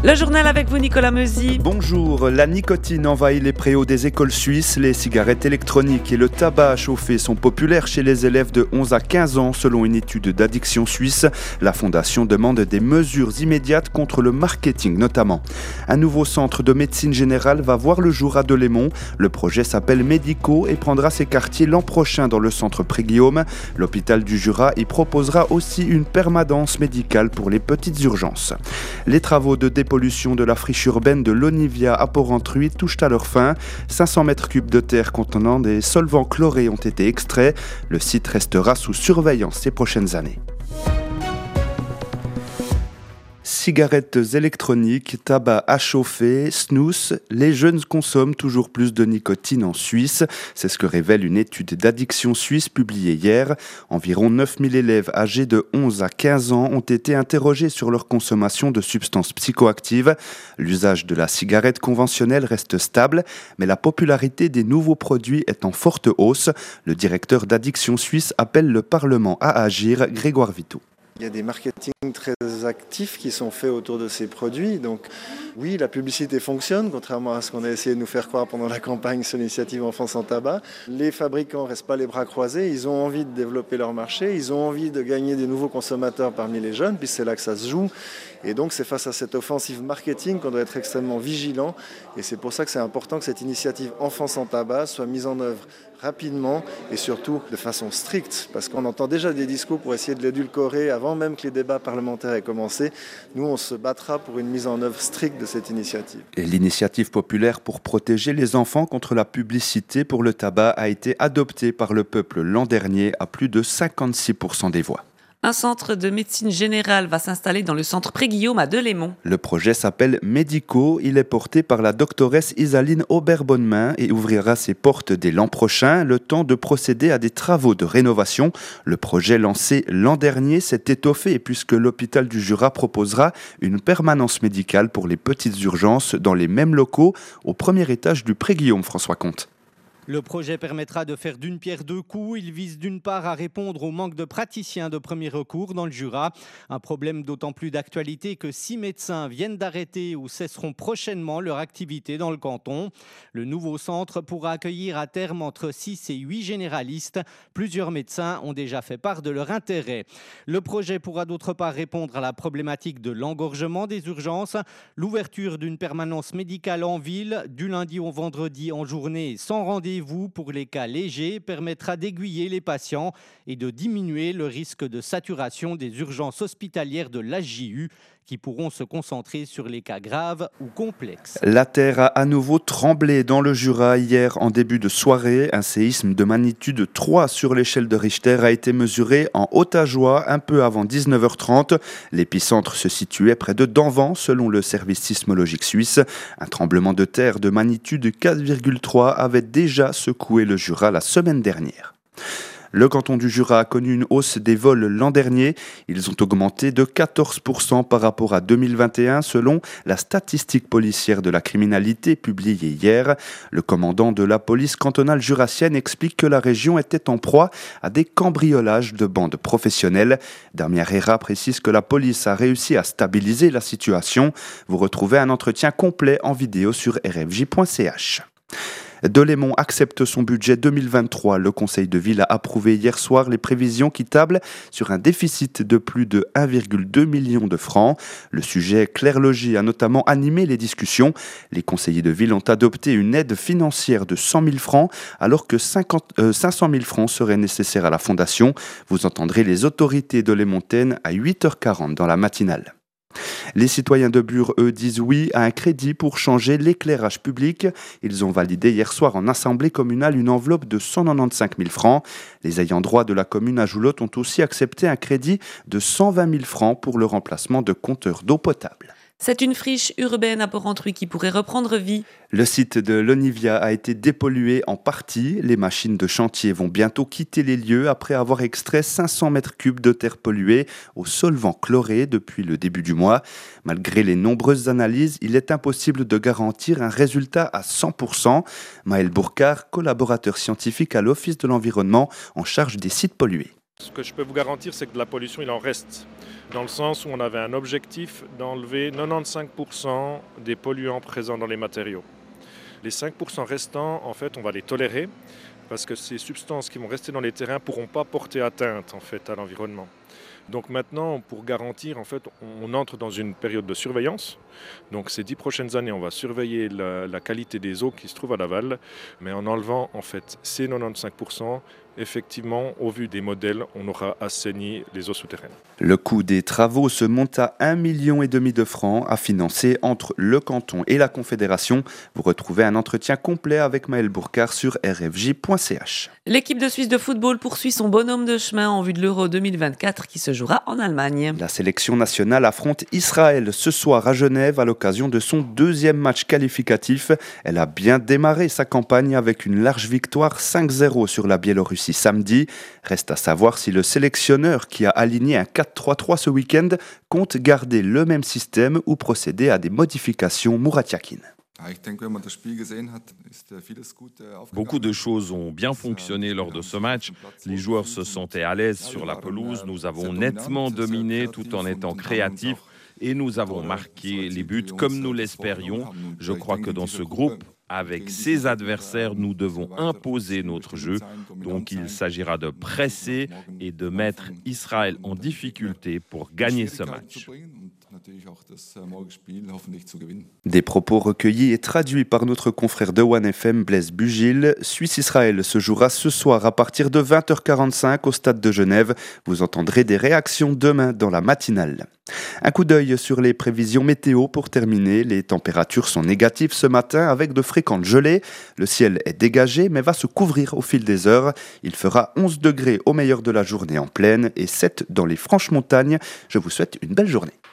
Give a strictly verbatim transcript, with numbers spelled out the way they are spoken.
Le journal avec vous, Nicolas Meuzy. Bonjour, la nicotine envahit les préaux des écoles suisses. Les cigarettes électroniques et le tabac à chauffer sont populaires chez les élèves de onze à quinze ans, selon une étude d'addiction suisse. La fondation demande des mesures immédiates contre le marketing notamment. Un nouveau centre de médecine générale va voir le jour à Delémont. Le projet s'appelle Medico et prendra ses quartiers l'an prochain dans le centre Pré-Guillaume. L'hôpital du Jura y proposera aussi une permanence médicale pour les petites urgences. Les travaux de dépollution de la friche urbaine de l'Onivia à Porrentruy touchent à leur fin. cinq cents mètres cubes de terre contenant des solvants chlorés ont été extraits. Le site restera sous surveillance ces prochaines années. Cigarettes électroniques, tabac à chauffer, snus, les jeunes consomment toujours plus de nicotine en Suisse. C'est ce que révèle une étude d'addiction suisse publiée hier. Environ neuf mille élèves âgés de onze à quinze ans ont été interrogés sur leur consommation de substances psychoactives. L'usage de la cigarette conventionnelle reste stable, mais la popularité des nouveaux produits est en forte hausse. Le directeur d'Addiction Suisse appelle le Parlement à agir, Grégoire Vito. Il y a des marketing très actifs qui sont faits autour de ces produits. Donc oui, la publicité fonctionne, contrairement à ce qu'on a essayé de nous faire croire pendant la campagne sur l'initiative Enfants sans tabac. Les fabricants ne restent pas les bras croisés, ils ont envie de développer leur marché, ils ont envie de gagner des nouveaux consommateurs parmi les jeunes, puis c'est là que ça se joue. Et donc c'est face à cette offensive marketing qu'on doit être extrêmement vigilant. Et c'est pour ça que c'est important que cette initiative Enfants sans tabac soit mise en œuvre rapidement et surtout de façon stricte, parce qu'on entend déjà des discours pour essayer de l'édulcorer avant même que les débats parlementaires aient commencé. Nous, on se battra pour une mise en œuvre stricte de cette initiative. Et l'initiative populaire pour protéger les enfants contre la publicité pour le tabac a été adoptée par le peuple l'an dernier à plus de cinquante-six pour cent des voix. Un centre de médecine générale va s'installer dans le centre Pré-Guillaume à Delémont. Le projet s'appelle Medico. Il est porté par la doctoresse Isaline Aubert-Bonnemain et ouvrira ses portes dès l'an prochain, le temps de procéder à des travaux de rénovation. Le projet lancé l'an dernier s'est étoffé puisque l'hôpital du Jura proposera une permanence médicale pour les petites urgences dans les mêmes locaux au premier étage du Pré-Guillaume, François Comte. Le projet permettra de faire d'une pierre deux coups. Il vise d'une part à répondre au manque de praticiens de premier recours dans le Jura. Un problème d'autant plus d'actualité que six médecins viennent d'arrêter ou cesseront prochainement leur activité dans le canton. Le nouveau centre pourra accueillir à terme entre six et huit généralistes. Plusieurs médecins ont déjà fait part de leur intérêt. Le projet pourra d'autre part répondre à la problématique de l'engorgement des urgences. L'ouverture d'une permanence médicale en ville, du lundi au vendredi en journée sans rendez-vous vous pour les cas légers permettra d'aiguiller les patients et de diminuer le risque de saturation des urgences hospitalières de l'H J U qui pourront se concentrer sur les cas graves ou complexes. La terre a à nouveau tremblé dans le Jura hier en début de soirée. Un séisme de magnitude trois sur l'échelle de Richter a été mesuré en Haute-Ajoie un peu avant dix-neuf heures trente. L'épicentre se situait près de Danvans selon le service sismologique suisse. Un tremblement de terre de magnitude quatre virgule trois avait déjà secoué le Jura la semaine dernière. Le canton du Jura a connu une hausse des vols l'an dernier. Ils ont augmenté de quatorze pour cent par rapport à deux mille vingt et un selon la statistique policière de la criminalité publiée hier. Le commandant de la police cantonale jurassienne explique que la région était en proie à des cambriolages de bandes professionnelles. Damien Herrera précise que la police a réussi à stabiliser la situation. Vous retrouvez un entretien complet en vidéo sur r f j point c h. Delémont accepte son budget deux mille vingt-trois. Le Conseil de ville a approuvé hier soir les prévisions qui tablent sur un déficit de plus de un virgule deux million de francs. Le sujet Clair Logis a notamment animé les discussions. Les conseillers de ville ont adopté une aide financière de cent mille francs alors que cinquante, euh, cinq cent mille francs seraient nécessaires à la fondation. Vous entendrez les autorités delémontaines à huit heures quarante dans la matinale. Les citoyens de Bure, eux, disent oui à un crédit pour changer l'éclairage public. Ils ont validé hier soir en assemblée communale une enveloppe de cent quatre-vingt-quinze mille francs. Les ayants droit de la commune à Joulotte ont aussi accepté un crédit de cent vingt mille francs pour le remplacement de compteurs d'eau potable. C'est une friche urbaine à Porrentruy qui pourrait reprendre vie. Le site de l'Onivia a été dépollué en partie. Les machines de chantier vont bientôt quitter les lieux après avoir extrait cinq cents mètres cubes de terre polluée au solvant chloré depuis le début du mois. Malgré les nombreuses analyses, il est impossible de garantir un résultat à cent pour cent. Maël Bourcard, collaborateur scientifique à l'Office de l'environnement en charge des sites pollués. Ce que je peux vous garantir, c'est que de la pollution, il en reste. Dans le sens où on avait un objectif d'enlever quatre-vingt-quinze pour cent des polluants présents dans les matériaux. Les cinq pour cent restants, en fait, on va les tolérer parce que ces substances qui vont rester dans les terrains ne pourront pas porter atteinte en fait, à l'environnement. Donc maintenant, pour garantir, en fait, on entre dans une période de surveillance. Donc ces dix prochaines années, on va surveiller la, la qualité des eaux qui se trouvent à l'aval, mais en enlevant en fait ces quatre-vingt-quinze pour cent, effectivement, au vu des modèles, on aura assaini les eaux souterraines. Le coût des travaux se monte à un virgule cinq million de francs à financer entre le canton et la Confédération. Vous retrouvez un entretien complet avec Maëlle Bourcard sur r f j point c h. L'équipe de Suisse de football poursuit son bonhomme de chemin en vue de l'Euro deux mille vingt-quatre qui se jouera en Allemagne. La sélection nationale affronte Israël ce soir à Genève à l'occasion de son deuxième match qualificatif. Elle a bien démarré sa campagne avec une large victoire cinq zéro sur la Biélorussie samedi. Reste à savoir si le sélectionneur qui a aligné un quatre trois trois ce week-end compte garder le même système ou procéder à des modifications. Murat Yakin. Beaucoup de choses ont bien fonctionné lors de ce match. Les joueurs se sentaient à l'aise sur la pelouse. Nous avons nettement dominé tout en étant créatifs et nous avons marqué les buts comme nous l'espérions. Je crois que dans ce groupe, avec ses adversaires, nous devons imposer notre jeu. Donc il s'agira de presser et de mettre Israël en difficulté pour gagner ce match. Des propos recueillis et traduits par notre confrère de One F M, Blaise Bugil. Suisse-Israël se jouera ce soir à partir de vingt heures quarante-cinq au stade de Genève. Vous entendrez des réactions demain dans la matinale. Un coup d'œil sur les prévisions météo pour terminer. Les températures sont négatives ce matin avec de fréquentes gelées. Le ciel est dégagé mais va se couvrir au fil des heures. Il fera onze degrés au meilleur de la journée en plaine et sept dans les franches montagnes. Je vous souhaite une belle journée.